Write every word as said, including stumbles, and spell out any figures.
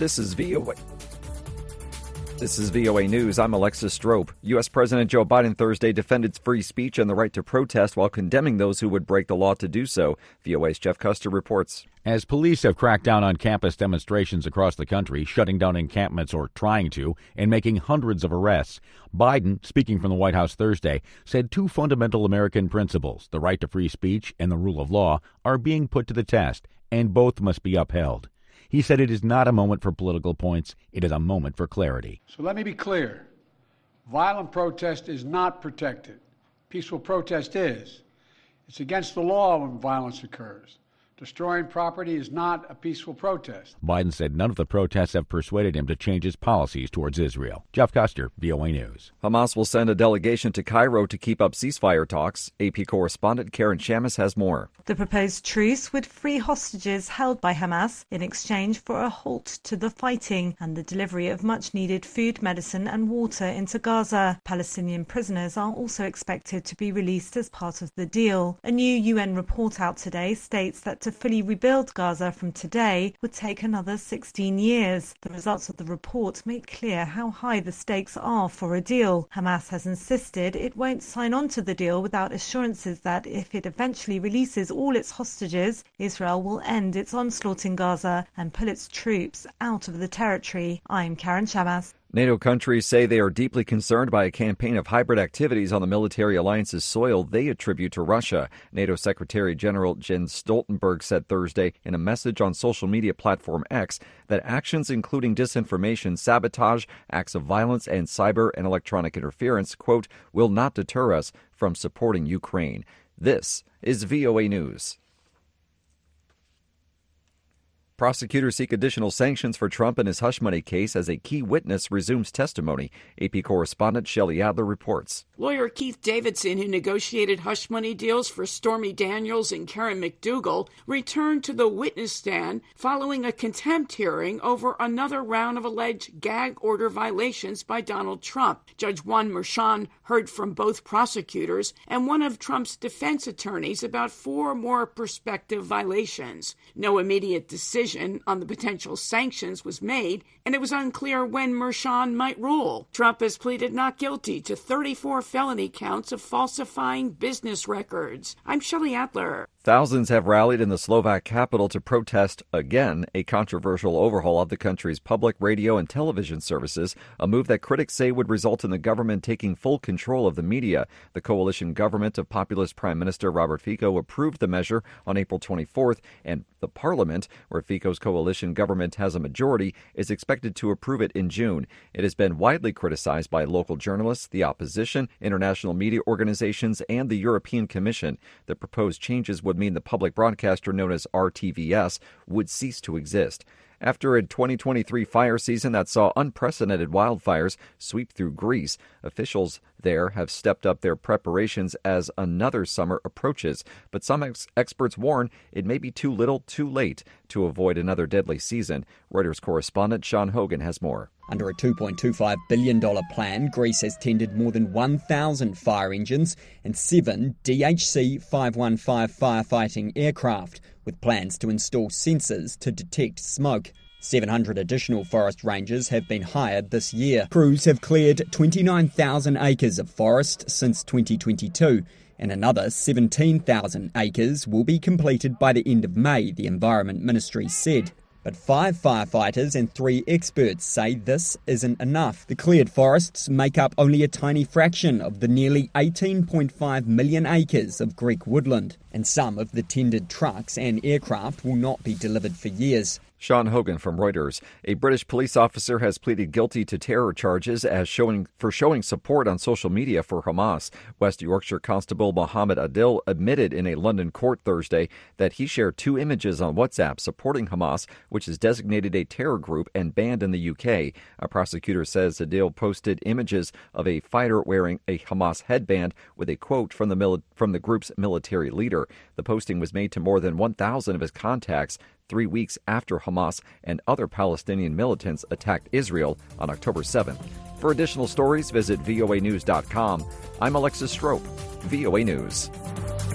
This is V O A. This is V O A News. I'm Alexis Strope. U S. President Joe Biden Thursday defended free speech and the right to protest while condemning those who would break the law to do so. V O A's Jeff Custer reports. As police have cracked down on campus demonstrations across the country, shutting down encampments or trying to, and making hundreds of arrests, Biden, speaking from the White House Thursday, said two fundamental American principles, the right to free speech and the rule of law, are being put to the test, and both must be upheld. He said it is not a moment for political points, it is a moment for clarity. So let me be clear. Violent protest is not protected. Peaceful protest is. It's against the law when violence occurs. Destroying property is not a peaceful protest. Biden said none of the protests have persuaded him to change his policies towards Israel. Jeff Custer, V O A News. Hamas will send a delegation to Cairo to keep up ceasefire talks. A P correspondent Karen Shamus has more. The proposed truce would free hostages held by Hamas in exchange for a halt to the fighting and the delivery of much-needed food, medicine and water into Gaza. Palestinian prisoners are also expected to be released as part of the deal. A new U N report out today states that to fully rebuild Gaza from today would take another sixteen years. The results of the report make clear how high the stakes are for a deal. Hamas has insisted it won't sign on to the deal without assurances that if it eventually releases all its hostages, Israel will end its onslaught in Gaza and pull its troops out of the territory. I'm Karen Shamas. NATO countries say they are deeply concerned by a campaign of hybrid activities on the military alliance's soil they attribute to Russia. NATO Secretary General Jens Stoltenberg said Thursday in a message on social media platform X that actions including disinformation, sabotage, acts of violence, and cyber and electronic interference, quote, will not deter us from supporting Ukraine. This is V O A News. Prosecutors seek additional sanctions for Trump in his hush money case as a key witness resumes testimony. A P correspondent Shelley Adler reports. Lawyer Keith Davidson, who negotiated hush money deals for Stormy Daniels and Karen McDougal, returned to the witness stand following a contempt hearing over another round of alleged gag order violations by Donald Trump. Judge Juan Merchan heard from both prosecutors and one of Trump's defense attorneys about four more prospective violations. No immediate decision on the potential sanctions was made, and it was unclear when Merchan might rule. Trump has pleaded not guilty to thirty-four felony counts of falsifying business records. I'm Shelley Adler. Thousands have rallied in the Slovak capital to protest, again, a controversial overhaul of the country's public radio and television services, a move that critics say would result in the government taking full control of the media. The coalition government of populist Prime Minister Robert Fico approved the measure on April twenty-fourth, and the parliament, where Fico's coalition government has a majority, is expected to approve it in June. It has been widely criticized by local journalists, the opposition, international media organizations, and the European Commission. The proposed changes would mean the public broadcaster known as R T V S would cease to exist. After a twenty twenty-three fire season that saw unprecedented wildfires sweep through Greece, officials there have stepped up their preparations as another summer approaches. But some ex- experts warn it may be too little too late to avoid another deadly season. Reuters correspondent Sean Hogan has more. Under a two point two five billion dollars plan, Greece has tendered more than one thousand fire engines and seven D H C five one five firefighting aircraft, with plans to install sensors to detect smoke. seven hundred additional forest rangers have been hired this year. Crews have cleared twenty-nine thousand acres of forest since twenty twenty-two, and another seventeen thousand acres will be completed by the end of May, the Environment Ministry said. But five firefighters and three experts say this isn't enough. The cleared forests make up only a tiny fraction of the nearly eighteen point five million acres of Greek woodland, and some of the tendered trucks and aircraft will not be delivered for years. Sean Hogan from Reuters. A British police officer has pleaded guilty to terror charges as showing for showing support on social media for Hamas. West Yorkshire Constable Mohammed Adil admitted in a London court Thursday that he shared two images on WhatsApp supporting Hamas, which is designated a terror group and banned in the U K. A prosecutor says Adil posted images of a fighter wearing a Hamas headband with a quote from the mili- from the group's military leader. The posting was made to more than one thousand of his contacts three weeks after Hamas and other Palestinian militants attacked Israel on October seventh. For additional stories, visit V O A news dot com. I'm Alexis Strope, V O A News.